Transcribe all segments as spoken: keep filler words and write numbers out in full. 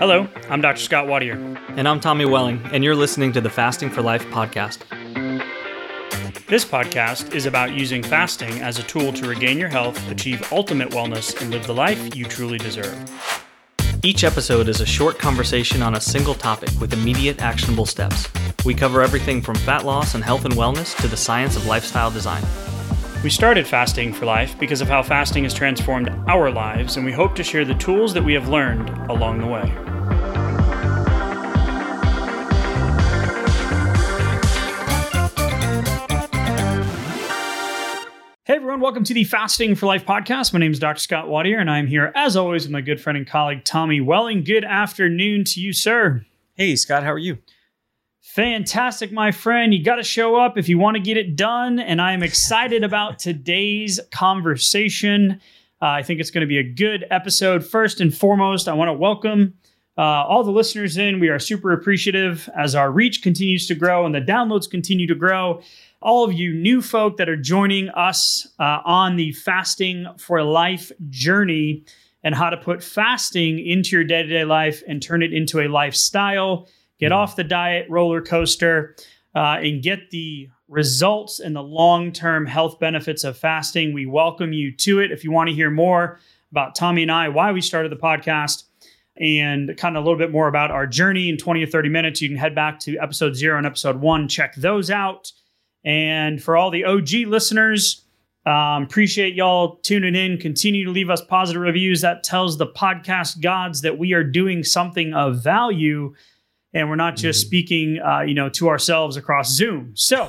Hello, I'm Doctor Scott Wadier. And I'm Tommy Welling, and you're listening to the Fasting for Life podcast. This podcast is about using fasting as a tool to regain your health, achieve ultimate wellness, and live the life you truly deserve. Each episode is a short conversation on a single topic with immediate actionable steps. We cover everything from fat loss and health and wellness to the science of lifestyle design. We started Fasting for Life because of how fasting has transformed our lives, and we hope to share the tools that we have learned along the way. Hey everyone, welcome to the Fasting for Life podcast. My name is Doctor Scott Wadier, and I'm here as always with my good friend and colleague Tommy Welling. Good afternoon to you, sir. Hey Scott, how are you? Fantastic, my friend. You got to show up if you want to get it done, and I am excited about today's conversation. Uh, I think it's going to be a good episode. First and foremost, I want to welcome uh, all the listeners in. We are super appreciative as our reach continues to grow and the downloads continue to grow. All of you new folk that are joining us uh, on the Fasting for Life journey and how to put fasting into your day-to-day life and turn it into a lifestyle. Get off the diet roller coaster uh, and get the results and the long-term health benefits of fasting. We welcome you to it. If you want to hear more about Tommy and I, why we started the podcast, and kind of a little bit more about our journey in twenty or thirty minutes, you can head back to episode zero and episode one. Check those out. And for all the O G listeners, um, appreciate y'all tuning in. Continue to leave us positive reviews. That tells the podcast gods that we are doing something of value, and we're not just mm-hmm. speaking, uh, you know, to ourselves across Zoom. So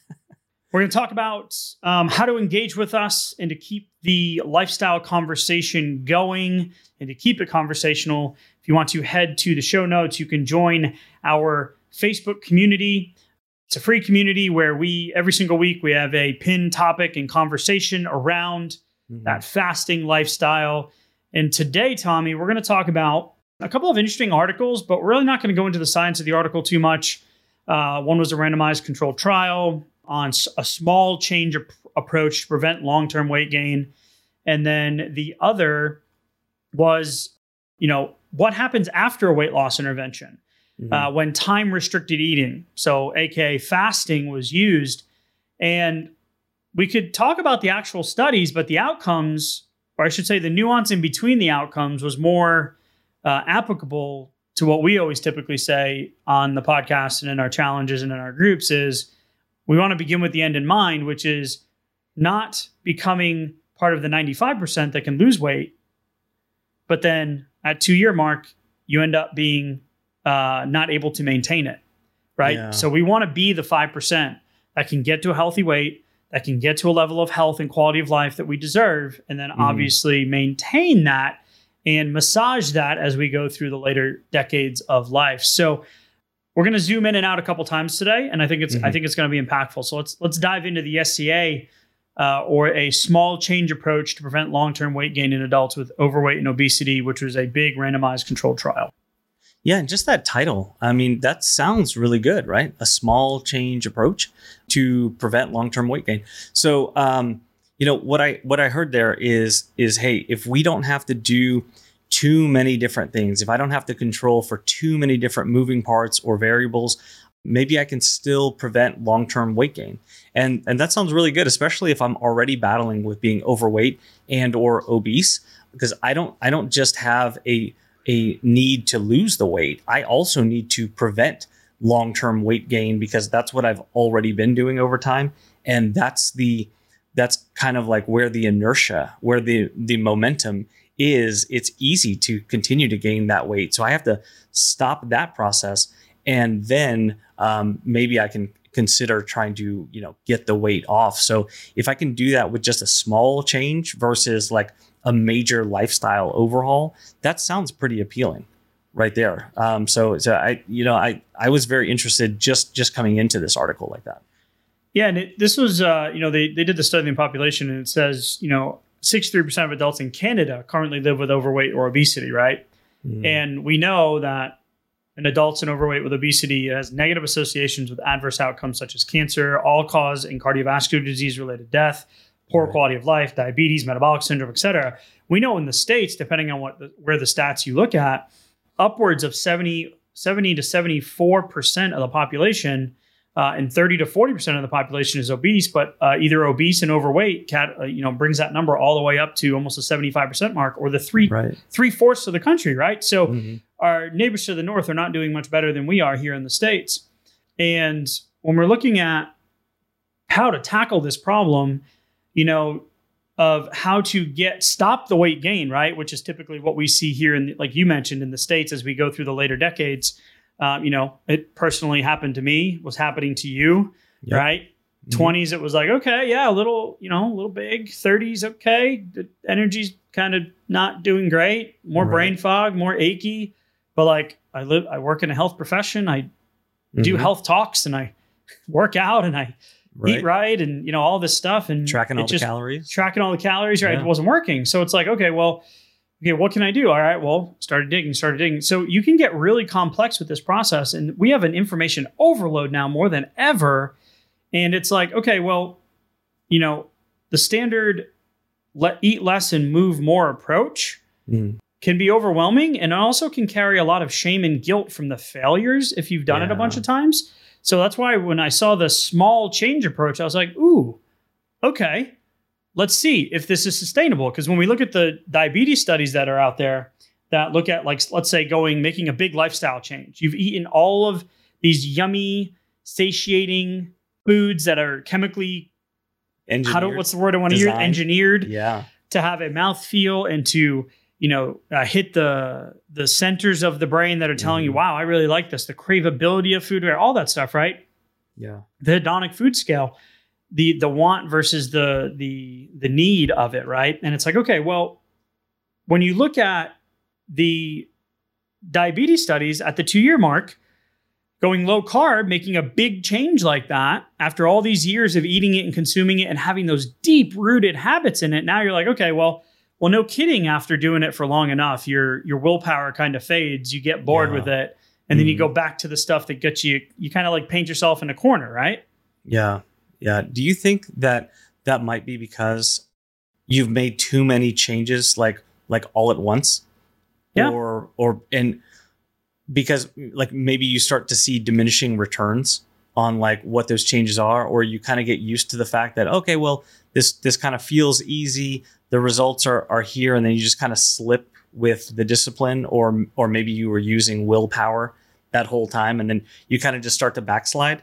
we're going to talk about um, how to engage with us and to keep the lifestyle conversation going and to keep it conversational. If you want to head to the show notes, you can join our Facebook community. It's a free community where we, every single week, we have a pinned topic and conversation around mm-hmm. that fasting lifestyle. And today, Tommy, we're going to talk about a couple of interesting articles, but we're really not going to go into the science of the article too much. Uh, one was a randomized controlled trial on a small change ap- approach to prevent long-term weight gain. And then the other was, you know, what happens after a weight loss intervention mm-hmm. uh, when time-restricted eating, so A K A fasting, was used. And we could talk about the actual studies, but the outcomes, or I should say the nuance in between the outcomes, was more Uh, applicable to what we always typically say on the podcast and in our challenges and in our groups is we want to begin with the end in mind, which is not becoming part of the ninety-five percent that can lose weight. But then at two year mark, you end up being uh, not able to maintain it. Right. Yeah. So we want to be the five percent that can get to a healthy weight, that can get to a level of health and quality of life that we deserve. And then mm. obviously maintain that and massage that as we go through the later decades of life. So we're going to zoom in and out a couple times today, and I think it's mm-hmm. I think it's going to be impactful. So let's let's dive into the S C A uh, or a small change approach to prevent long-term weight gain in adults with overweight and obesity, which was a big randomized controlled trial. Yeah, and just that title, I mean, that sounds really good, right? A small change approach to prevent long-term weight gain. So, um, you know, what I what I heard there is, is, hey, if we don't have to do too many different things, if I don't have to control for too many different moving parts or variables, maybe I can still prevent long-term weight gain. And and that sounds really good, especially if I'm already battling with being overweight and or obese, because I don't I don't just have a a need to lose the weight. I also need to prevent long-term weight gain because that's what I've already been doing over time. And that's the That's kind of like where the inertia, where the, the momentum is. It's easy to continue to gain that weight. So I have to stop that process. And then um, maybe I can consider trying to, you know, get the weight off. So if I can do that with just a small change versus like a major lifestyle overhaul, that sounds pretty appealing right there. Um, so, so I, you know, I, I was very interested just, just coming into this article like that. Yeah, and it, this was, uh, you know, they, they did the study in population, and it says, you know, sixty-three percent of adults in Canada currently live with overweight or obesity, right? Mm. And we know that in adults and overweight with obesity has negative associations with adverse outcomes such as cancer, all-cause and cardiovascular disease-related death, poor right. quality of life, diabetes, metabolic syndrome, et cetera. We know in the States, depending on what the, where the stats you look at, upwards of seventy, seventy to seventy-four percent of the population, uh, and thirty to forty percent of the population is obese, but uh, either obese and overweight, cat, uh, you know, brings that number all the way up to almost a seventy-five percent mark, or the three, right. three fourths of the country, right? So Mm-hmm. our neighbors to the north are not doing much better than we are here in the States. And when we're looking at how to tackle this problem, you know, of how to get stop the weight gain, right? Which is typically what we see here in, the, like you mentioned, in the States as we go through the later decades. Um, you know, it personally happened to me, was happening to you, Yep. right? Mm-hmm. twenties, it was like, okay, yeah, a little, you know, a little big. thirties, okay. The energy's kind of not doing great. More Right. brain fog, more achy. But like, I live, I work in a health profession. I do Mhm. health talks and I work out and I Right. eat right and, you know, all this stuff. And Tracking it all the just, calories. tracking all the calories, right? Yeah. It wasn't working. So it's like, okay, well, okay, what can I do? All right, well, started digging, started digging. So you can get really complex with this process. And we have an information overload now more than ever. And it's like, okay, well, you know, the standard let eat less and move more approach Mhm. can be overwhelming, and also can carry a lot of shame and guilt from the failures if you've done it a Yeah. bunch of times. So that's why when I saw the small change approach, I was like, ooh, okay, let's see if this is sustainable. Because when we look at the diabetes studies that are out there that look at, like, let's say going, making a big lifestyle change, you've eaten all of these yummy, satiating foods that are chemically, how do, Engineered. what's the word I want to use? Designed. Engineered Yeah. to have a mouthfeel and to, you know, uh, hit the the centers of the brain that are telling you, Mhm. wow, I really like this. The craveability of food, all that stuff, right? Yeah. The hedonic food scale, the the want versus the the the need of it, right? And it's like, okay, well, when you look at the diabetes studies at the two year mark, going low carb, making a big change like that after all these years of eating it and consuming it and having those deep rooted habits in it, now you're like, okay, well, well, no kidding. After doing it for long enough, your your willpower kind of fades. You get bored Yeah. with it, and then you Mhm. go back to the stuff that gets you. You kind of like paint yourself in a corner, right? Yeah. Yeah. Do you think that that might be because you've made too many changes, like like all at once? Yeah. Or or and because like maybe you start to see diminishing returns on like what those changes are, or you kind of get used to the fact that, okay, well, this this kind of feels easy, the results are are here, and then you just kind of slip with the discipline, or or maybe you were using willpower that whole time, and then you kind of just start to backslide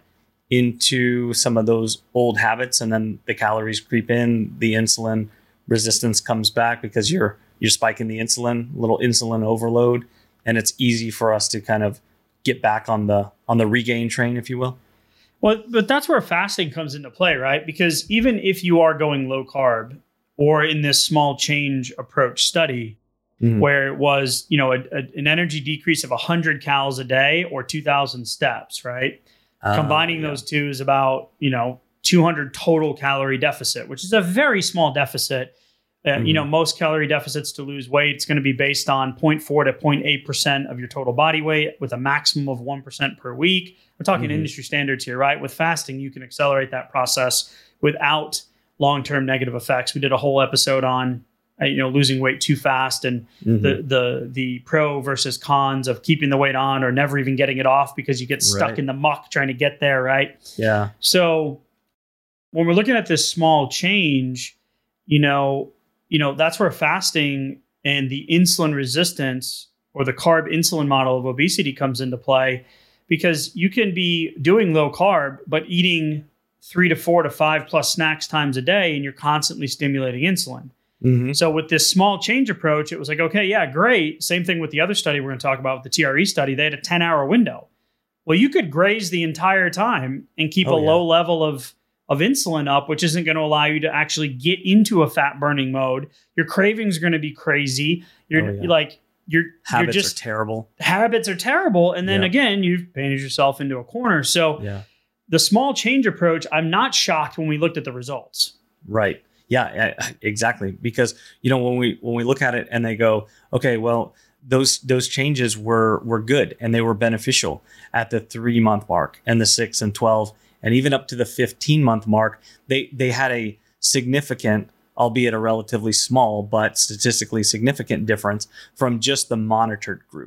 into some of those old habits, and then the calories creep in, the insulin resistance comes back because you're you're spiking the insulin, little insulin overload, and it's easy for us to kind of get back on the on the regain train, if you will. Well, but that's where fasting comes into play, right? Because even if you are going low carb, or in this small change approach study, Mhm. where it was, you know, a, a, an energy decrease of one hundred calories a day or two thousand steps, right? Ah, Combining yeah. those two is about, you know, two hundred total calorie deficit, which is a very small deficit. Uh, You Mhm. know, most calorie deficits to lose weight, it's going to be based on zero point four to zero point eight percent of your total body weight with a maximum of one percent per week. We're talking Mhm. industry standards here, right? With fasting, you can accelerate that process without long-term negative effects. We did a whole episode on, uh, you know, losing weight too fast and Mhm. the the the pro versus cons of keeping the weight on or never even getting it off because you get stuck Right. in the muck trying to get there, right? yeah. So when we're looking at this small change, you know, you know, that's where fasting and the insulin resistance or the carb insulin model of obesity comes into play, because you can be doing low carb, but eating three to four to five plus snacks times a day, and you're constantly stimulating insulin. Mhm. So with this small change approach, it was like, okay, yeah, great. Same thing with the other study we're going to talk about with the T R E study. They had a ten hour window. Well, you could graze the entire time and keep Oh, a yeah. low level of, of insulin up, which isn't going to allow you to actually get into a fat burning mode. Your cravings are going to be crazy. You're Oh, yeah. like, you're, Habits you're just, are terrible. habits are terrible. And then Yeah. again, you've painted yourself into a corner. So Yeah. the small change approach, I'm not shocked when we looked at the results. Right. Yeah, yeah, exactly. Because you know when we when we look at it and they go, okay, well those those changes were were good and they were beneficial at the three month mark and the six and twelve and even up to the fifteen month mark. They they had a significant, albeit a relatively small but statistically significant difference from just the monitored group,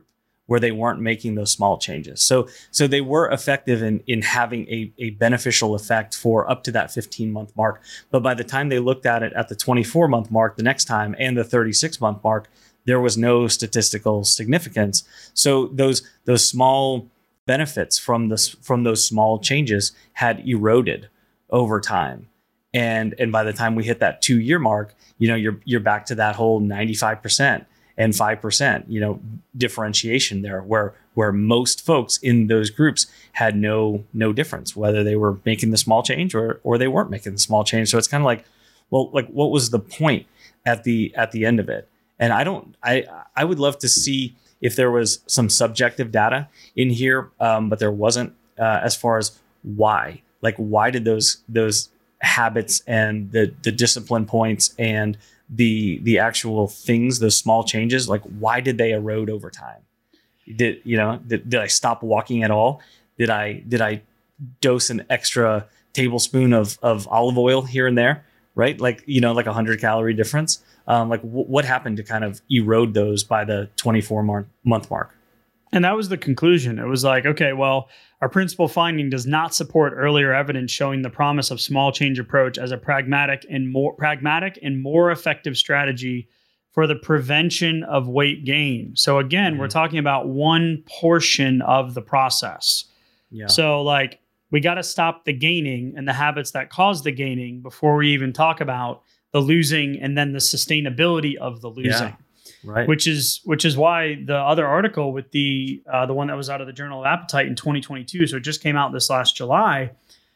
where they weren't making those small changes. So so they were effective in in having a, a beneficial effect for up to that fifteen month mark. But by the time they looked at it at the twenty-four month mark the next time and the thirty-six month mark, there was no statistical significance. So those those small benefits from this from those small changes had eroded over time. And and by the time we hit that two year mark, you know, you're you're back to that whole ninety-five percent and five percent, you know, differentiation there, where where most folks in those groups had no no difference, whether they were making the small change or or they weren't making the small change. So it's kind of like, well, like what was the point at the at the end of it? And I don't, I I would love to see if there was some subjective data in here, um, but there wasn't, uh, as far as why, like why did those those habits and the the discipline points and the the actual things, those small changes, like why did they erode over time? Did you know? Did, did I stop walking at all? Did I did I dose an extra tablespoon of of olive oil here and there? Right, like you know, like a hundred calorie difference. Um, like w- what happened to kind of erode those by the twenty-four mar- month mark? And that was the conclusion. It was like, okay, well, our principal finding does not support earlier evidence showing the promise of small change approach as a pragmatic and more pragmatic and more effective strategy for the prevention of weight gain. So again, mm-hmm. we're talking about one portion of the process. Yeah. So like we got to stop the gaining and the habits that cause the gaining before we even talk about the losing and then the sustainability of the losing. Yeah. Right. Which is which is why the other article with the uh, the one that was out of the Journal of Appetite in twenty twenty-two, so it just came out this last July,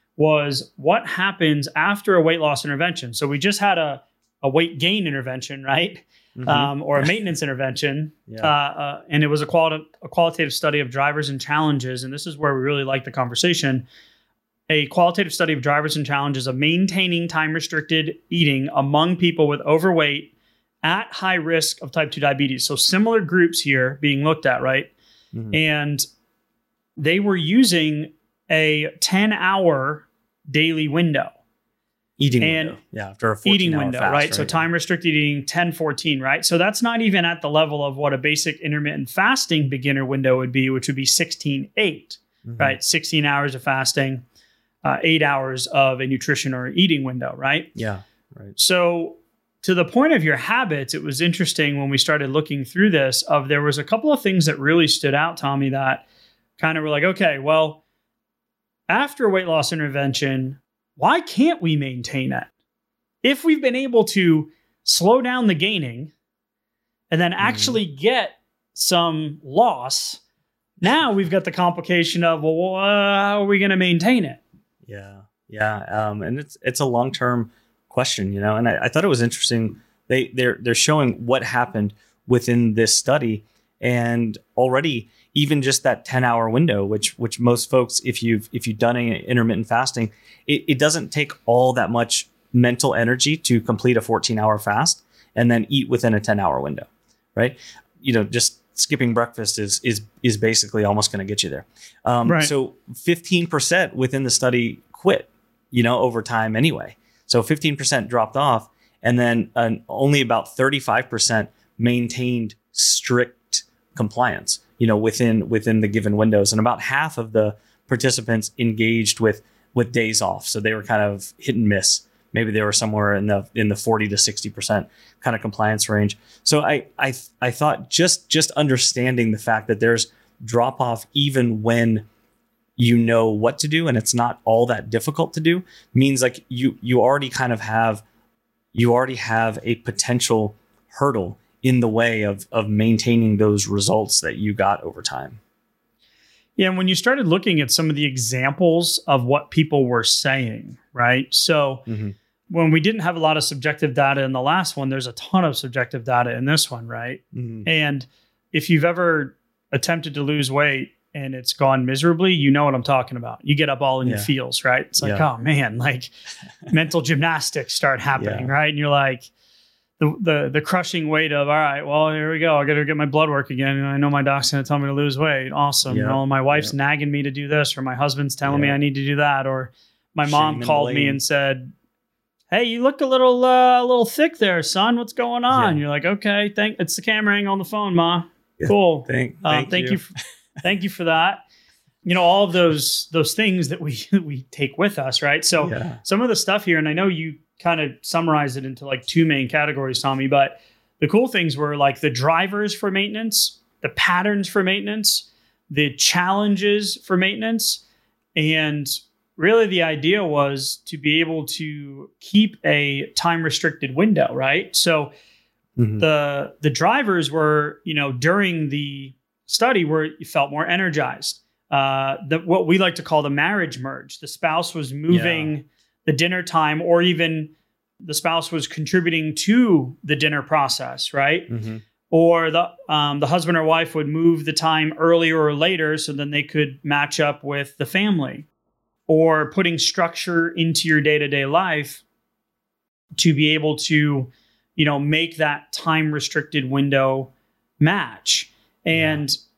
was what happens after a weight loss intervention. So we just had a, a weight gain intervention, right? Mm-hmm. Um, or a maintenance intervention. Yeah. Uh, uh, and it was a, quali- a qualitative study of drivers and challenges. And this is where we really like the conversation. A qualitative study of drivers and challenges of maintaining time-restricted eating among people with overweight at high risk of type two diabetes. So similar groups here being looked at, right? Mm-hmm. And they were using a ten hour daily window. Eating and window. Yeah, after a fourteen eating hour window, fast, right? right? So time restricted eating ten fourteen, right? So that's not even at the level of what a basic intermittent fasting beginner window would be, which would be sixteen eight, mm-hmm. right? sixteen hours of fasting, uh, eight hours of a nutrition or eating window, right? Yeah, right. So to the point of your habits, it was interesting when we started looking through this of there was a couple of things that really stood out, Tommy, that kind of were like, okay, well, after a weight loss intervention, why can't we maintain it? If we've been able to slow down the gaining and then actually mm. get some loss, now we've got the complication of, well, uh, how are we going to maintain it? Yeah, yeah. Um, and it's it's a long-term question, you know, and I, I thought it was interesting. They they're they're showing what happened within this study, and already even just that ten hour window, which which most folks, if you've if you've done any intermittent fasting, it, it doesn't take all that much mental energy to complete a fourteen hour fast and then eat within a ten hour window, right? You know, just skipping breakfast is is is basically almost going to get you there. Um, right. So fifteen percent within the study quit, you know, over time anyway. So fifteen percent dropped off, and then uh, only about thirty-five percent maintained strict compliance, you know, within within the given windows. And about half of the participants engaged with with days off. So they were kind of hit and miss. Maybe they were somewhere in the in the forty to sixty percent kind of compliance range. So I I I thought just just understanding the fact that there's drop off even when you know what to do and it's not all that difficult to do means like you you already kind of have you already have a potential hurdle in the way of of maintaining those results that you got over time. Yeah, and when you started looking at some of the examples of what people were saying, right? So mm-hmm. when we didn't have a lot of subjective data in the last one, there's a ton of subjective data in this one, right? Mm-hmm. And if you've ever attempted to lose weight and it's gone miserably, you know what I'm talking about. You get up all in yeah. your feels, right? It's like, yeah. oh man, like mental gymnastics start happening, yeah. right? And you're like, the the the crushing weight of, all right, well, here we go. I got to get my blood work again. And I know my doc's going to tell me to lose weight. Awesome. Yep. You know, my wife's yep. nagging me to do this, or my husband's telling yep. me I need to do that. Or my mom Shame called me and said, hey, you look a little uh, a little thick there, son. What's going on? Yeah. You're like, okay, thank. It's the camera angle on the phone, Ma. Cool. Thank, uh, thank, thank you. you. For, thank you for that. You know, all of those those things that we we take with us, right? So Yeah. some of the stuff here, and I know you kind of summarized it into like two main categories, Tommy, but the cool things were like the drivers for maintenance, the patterns for maintenance, the challenges for maintenance, and really the idea was to be able to keep a time restricted window, right? So mm-hmm. the the drivers were, you know, during the study where you felt more energized. Uh, the, what we like to call the marriage merge. The spouse was moving yeah. the dinner time, or even the spouse was contributing to the dinner process, right? Mm-hmm. Or the um, the husband or wife would move the time earlier or later so then they could match up with the family. Or putting structure into your day-to-day life to be able to, you know, make that time restricted window match. And yeah.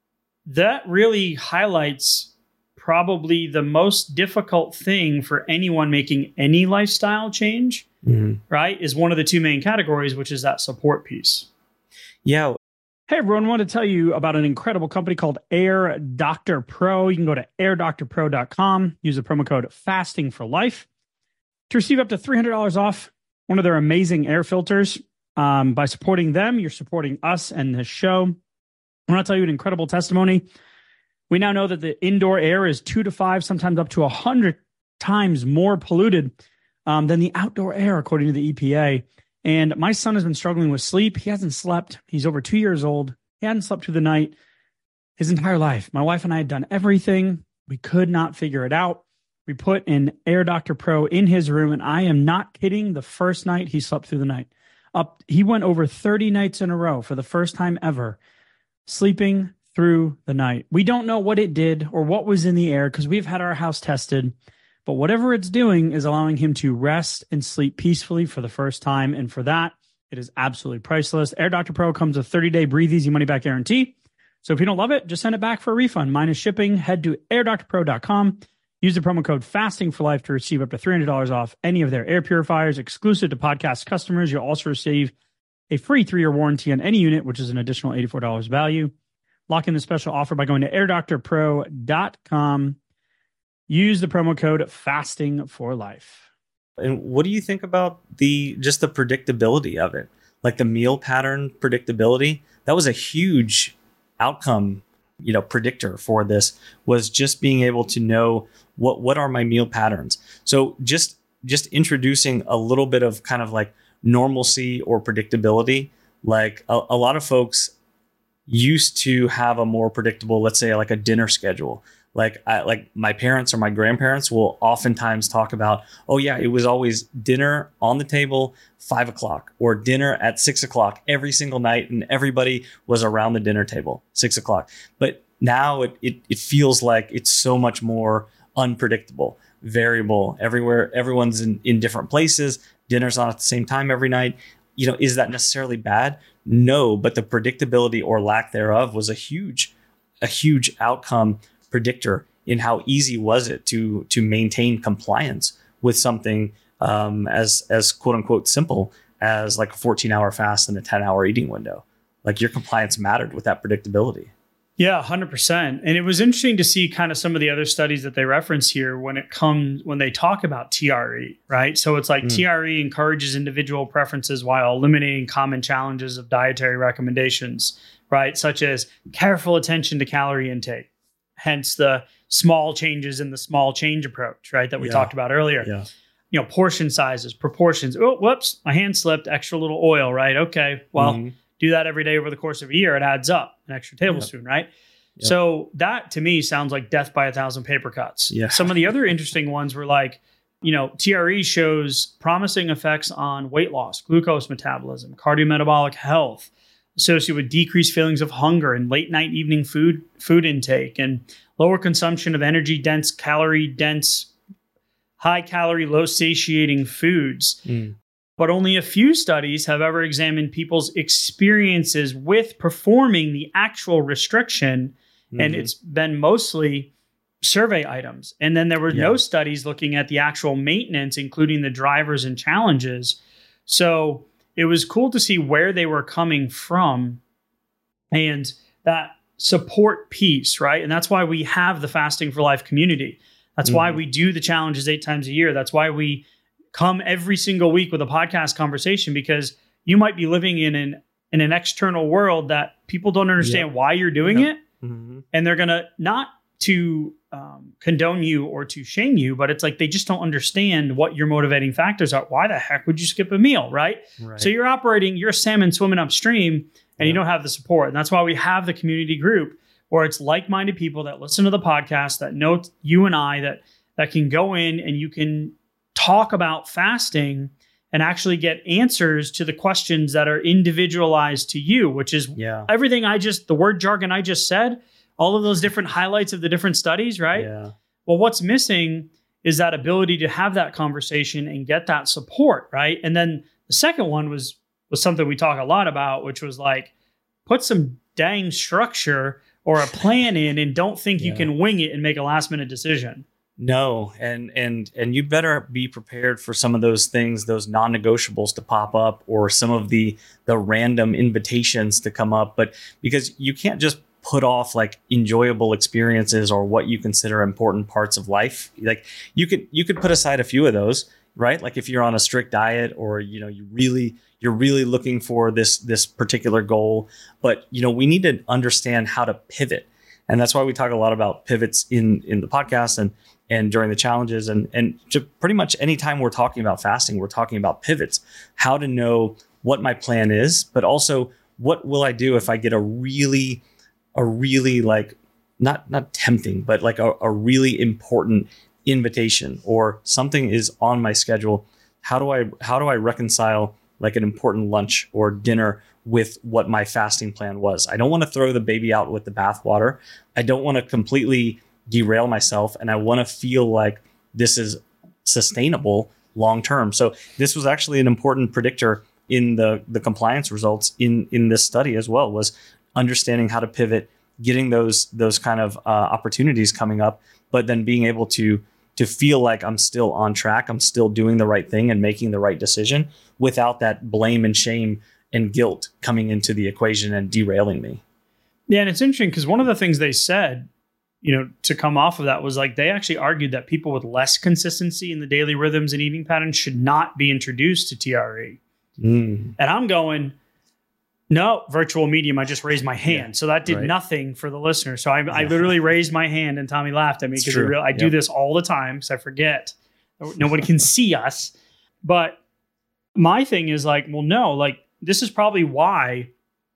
that really highlights probably the most difficult thing for anyone making any lifestyle change, mm-hmm. right? Is one of the two main categories, which is that support piece. Yeah. Hey everyone, I want to tell you about an incredible company called Air Doctor Pro. You can go to air doctor pro dot com, use the promo code fasting for life to receive up to three hundred dollars off one of their amazing air filters. Um, by supporting them, you're supporting us and the show. I want to tell you an incredible testimony. We now know that the indoor air is two to five, sometimes up to a hundred times more polluted um, than the outdoor air, according to the E P A. And my son has been struggling with sleep. He hasn't slept. He's over two years old. He hadn't slept through the night his entire life. My wife and I had done everything. We could not figure it out. We put an Air Doctor Pro in his room, and I am not kidding. The first night he slept through the night. Up, he went over thirty nights in a row for the first time ever, sleeping through the night. We don't know what it did or what was in the air because we've had our house tested. But whatever it's doing is allowing him to rest and sleep peacefully for the first time. And for that, it is absolutely priceless. Air Doctor Pro comes with thirty day breathe easy money back guarantee. So if you don't love it, just send it back for a refund. Minus shipping. Head to air doctor pro dot com. Use the promo code fasting for life to receive up to three hundred dollars off any of their air purifiers exclusive to podcast customers. You'll also receive a free three year warranty on any unit, which is an additional eighty-four dollars value. Lock in the special offer by going to air doctor pro dot com. Use the promo code fasting for life. And what do you think about the just the predictability of it? Like the meal pattern predictability, that was a huge outcome, you know, predictor for this, was just being able to know what what are my meal patterns. So just just introducing a little bit of kind of like normalcy or predictability. Like a, a lot of folks used to have a more predictable, let's say like a dinner schedule. Like I, like my parents or my grandparents will oftentimes talk about, oh yeah, it was always dinner on the table, five o'clock, or dinner at six o'clock every single night, and everybody was around the dinner table, six o'clock. But now it it, it feels like it's so much more unpredictable, variable. Everywhere, everyone's in, in different places. Dinner's not at the same time every night. You know, is that necessarily bad? No, but the predictability or lack thereof was a huge, a huge outcome predictor in how easy was it to to maintain compliance with something um, as as quote unquote simple as like a fourteen hour fast and a ten hour eating window. Like your compliance mattered with that predictability. Yeah, one hundred percent. And it was interesting to see kind of some of the other studies that they reference here when it comes when they talk about T R E, right? So it's like mm. T R E encourages individual preferences while eliminating common challenges of dietary recommendations, right? Such as careful attention to calorie intake. Hence the small changes in the small change approach, right? That we yeah. talked about earlier. Yeah. You know, portion sizes, proportions. Oh, whoops, my hand slipped. Extra little oil, right? Okay, well, mm-hmm. do that every day over the course of a year. It adds up. An extra tablespoon, yep. right? Yep. So that to me sounds like death by a thousand paper cuts. Yeah. Some of the other interesting ones were like, you know, T R E shows promising effects on weight loss, glucose metabolism, cardiometabolic health, associated with decreased feelings of hunger and late night evening food food intake, and lower consumption of energy dense, calorie dense, high calorie, low satiating foods. Mm. But only a few studies have ever examined people's experiences with performing the actual restriction. Mm-hmm. And it's been mostly survey items. And then there were yeah. no studies looking at the actual maintenance, including the drivers and challenges. So it was cool to see where they were coming from. And that support piece, right? And that's why we have the Fasting for Life community. That's mm-hmm. why we do the challenges eight times a year. That's why we come every single week with a podcast conversation, because you might be living in an in an external world that people don't understand yep. why you're doing yep. it. Mm-hmm. And they're going to, not to um, condone you or to shame you, but it's like they just don't understand what your motivating factors are. Why the heck would you skip a meal, right? right. So you're operating, you're a salmon swimming upstream, and yep. you don't have the support. And that's why we have the community group, where it's like-minded people that listen to the podcast, that know you and I, that that can go in and you can talk about fasting and actually get answers to the questions that are individualized to you, which is yeah. everything I just, the word jargon I just said, all of those different highlights of the different studies, right? Yeah. Well, what's missing is that ability to have that conversation and get that support, right? And then the second one was was something we talk a lot about, which was like, put some dang structure or a plan in, and don't think yeah. you can wing it and make a last minute decision. No, and and and you better be prepared for some of those things, those non-negotiables to pop up, or some of the the random invitations to come up. But because you can't just put off like enjoyable experiences or what you consider important parts of life. Like you could you could put aside a few of those, right? Like if you're on a strict diet, or you know you really you're really looking for this this particular goal. But you know we need to understand how to pivot, and that's why we talk a lot about pivots in in the podcast and. and during the challenges, and and just pretty much anytime we're talking about fasting, we're talking about pivots, how to know what my plan is, but also what will I do if I get a really, a really like, not not tempting, but like a, a really important invitation, or something is on my schedule. How do I how do I reconcile like an important lunch or dinner with what my fasting plan was? I don't want to throw the baby out with the bathwater. I don't want to completely derail myself, and I want to feel like this is sustainable long term. So this was actually an important predictor in the the compliance results in in this study as well, was understanding how to pivot, getting those those kind of uh, opportunities coming up, but then being able to to feel like I'm still on track, I'm still doing the right thing and making the right decision without that blame and shame and guilt coming into the equation and derailing me. Yeah, and it's interesting because one of the things they said, you know, to come off of that was like, they actually argued that people with less consistency in the daily rhythms and eating patterns should not be introduced to T R E. Mm. And I'm going, no, virtual medium, I just raised my hand. Yeah, so that did right. nothing for the listener. So I, yeah. I literally raised my hand, and Tommy laughed at me because I yep. do this all the time because I forget. Nobody can see us. But my thing is like, well, no, like this is probably why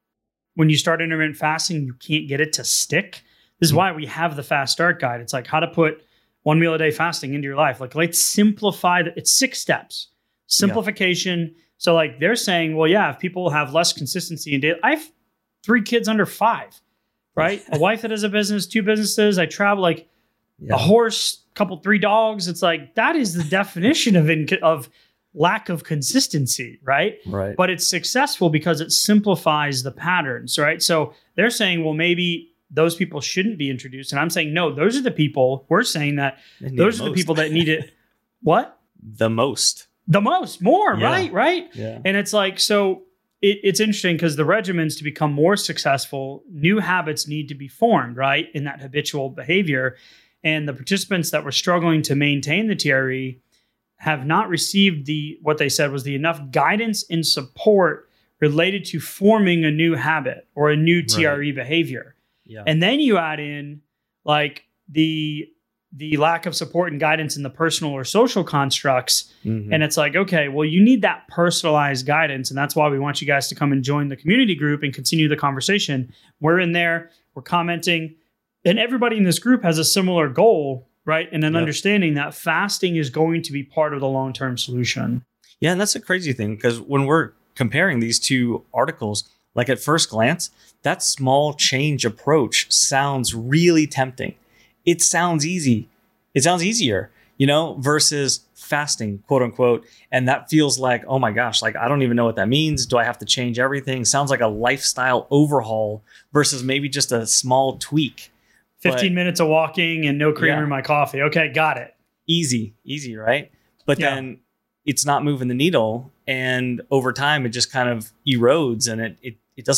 when you start intermittent fasting, you can't get it to stick. This is why we have the Fast Start Guide. It's like how to put one meal a day fasting into your life. Like let's simplify it. It's six steps. Simplification. Yeah. So like they're saying, well, yeah, if people have less consistency in daily, I have three kids under five, right? A wife that has a business, two businesses. I travel, like yeah. a horse, couple, three dogs. It's like, that is the definition of, inc- of lack of consistency, right? Right. But it's successful because it simplifies the patterns, right? So they're saying, well, maybe those people shouldn't be introduced. And I'm saying, no, those are the people, we're saying that those are the people that need it. What? The most. The most, more, yeah. right? Right. Yeah. And it's like, so it, it's interesting because the regimens, to become more successful, new habits need to be formed, right? In that habitual behavior. And the participants that were struggling to maintain the T R E have not received the, what they said was the enough guidance and support related to forming a new habit or a new T R E right. behavior. Yeah. And then you add in like the the lack of support and guidance in the personal or social constructs. Mm-hmm. And it's like, okay, well, you need that personalized guidance. And that's why we want you guys to come and join the community group and continue the conversation. We're in there, we're commenting, and everybody in this group has a similar goal, right? And an yep. understanding that fasting is going to be part of the long-term solution. Yeah, and that's a crazy thing, because when we're comparing these two articles, like at first glance, that small change approach sounds really tempting. It sounds easy. It sounds easier, you know, versus fasting, quote unquote. And that feels like, oh my gosh, like, I don't even know what that means. Do I have to change everything? Sounds like a lifestyle overhaul versus maybe just a small tweak. fifteen but, minutes of walking and no creamer yeah. in my coffee. Okay, got it. Easy, easy, right? But yeah. then it's not moving the needle. And over time, it just kind of erodes, and it it, it doesn't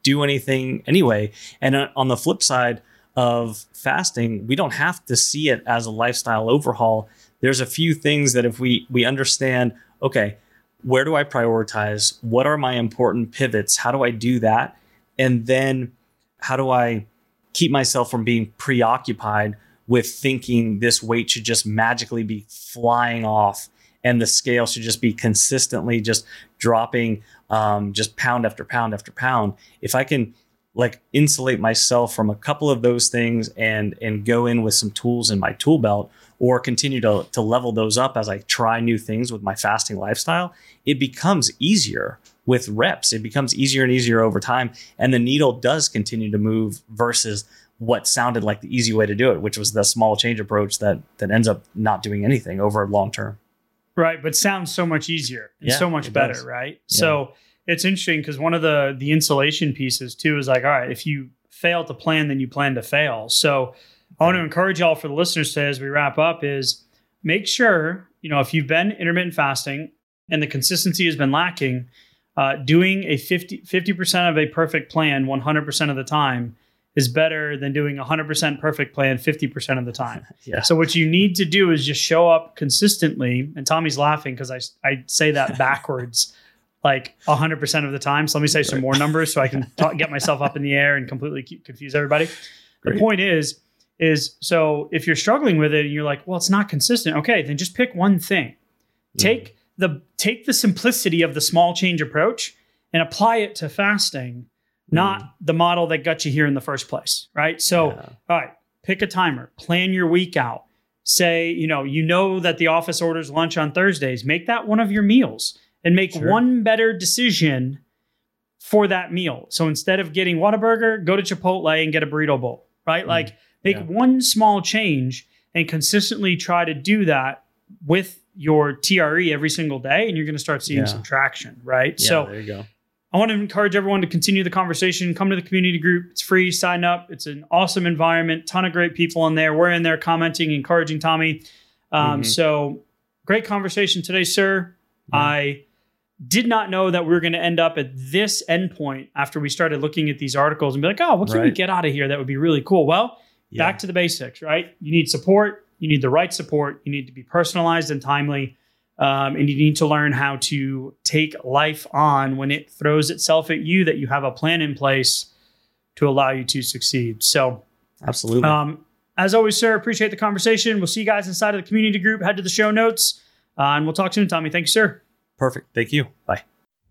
do anything anyway. And on the flip side of fasting, we don't have to see it as a lifestyle overhaul. There's a few things that if we we understand, okay, where do I prioritize? What are my important pivots? How do I do that? And then how do I keep myself from being preoccupied with thinking this weight should just magically be flying off and the scale should just be consistently just dropping um, just pound after pound after pound. If I can like insulate myself from a couple of those things and and go in with some tools in my tool belt, or continue to, to level those up as I try new things with my fasting lifestyle, it becomes easier with reps. It becomes easier and easier over time. And the needle does continue to move versus what sounded like the easy way to do it, which was the small change approach that that ends up not doing anything over long term. Right, but sounds so much easier and Yeah, so much it better, does. right? Yeah. So it's interesting because one of the the insulation pieces too is like, all right, if you fail to plan, then you plan to fail. So I want to encourage y'all, for the listeners today as we wrap up, is make sure, you know, if you've been intermittent fasting and the consistency has been lacking, uh, doing a fifty percent of a perfect plan one hundred percent of the time is better than doing a one hundred percent perfect plan fifty percent of the time. Yeah. So what you need to do is just show up consistently. And Tommy's laughing because I, I say that backwards like one hundred percent of the time. So let me say some more numbers so I can talk, get myself up in the air and completely keep, confuse everybody. Great. The point is, is so if you're struggling with it and you're like, well, it's not consistent. Okay, then just pick one thing. Mm. Take the take the simplicity of the small change approach and apply it to fasting, not Mm. the model that got you here in the first place, right? So, Yeah. all right, pick a timer, plan your week out. Say, you know, you know that the office orders lunch on Thursdays. Make that one of your meals and make Sure. one better decision for that meal. So instead of getting Whataburger, go to Chipotle and get a burrito bowl, right? Mm. Like make Yeah. one small change and consistently try to do that with your T R E every single day, and you're going to start seeing Yeah. some traction, right? Yeah, So there you go. I want to encourage everyone to continue the conversation. Come to the community group. It's free. Sign up. It's an awesome environment. Ton of great people in there. We're in there commenting, encouraging Tommy. Um, Mhm. So great conversation today, sir. Yeah. I did not know that we were going to end up at this endpoint after we started looking at these articles and be like, oh, what can we Right. get out of here that would be really cool? Well, Yeah. back to the basics, right? You need support. You need the right support. You need to be personalized and timely. Um, and you need to learn how to take life on when it throws itself at you, that you have a plan in place to allow you to succeed. So, Absolutely. um, as always, sir, appreciate the conversation. We'll see you guys inside of the community group. Head to the show notes, uh, and we'll talk soon, Tommy. Thank you, sir. Perfect. Thank you. Bye.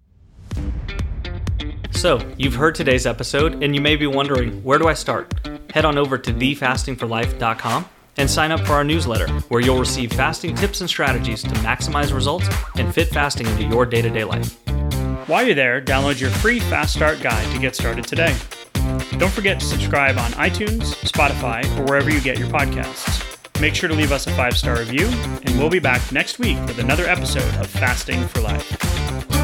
So, you've heard today's episode, and you may be wondering, where do I start? Head on over to the fasting for life dot com and sign up for our newsletter, where you'll receive fasting tips and strategies to maximize results and fit fasting into your day-to-day life. While you're there, download your free Fast Start guide to get started today. Don't forget to subscribe on iTunes, Spotify, or wherever you get your podcasts. Make sure to leave us a five-star review, and we'll be back next week with another episode of Fasting for Life.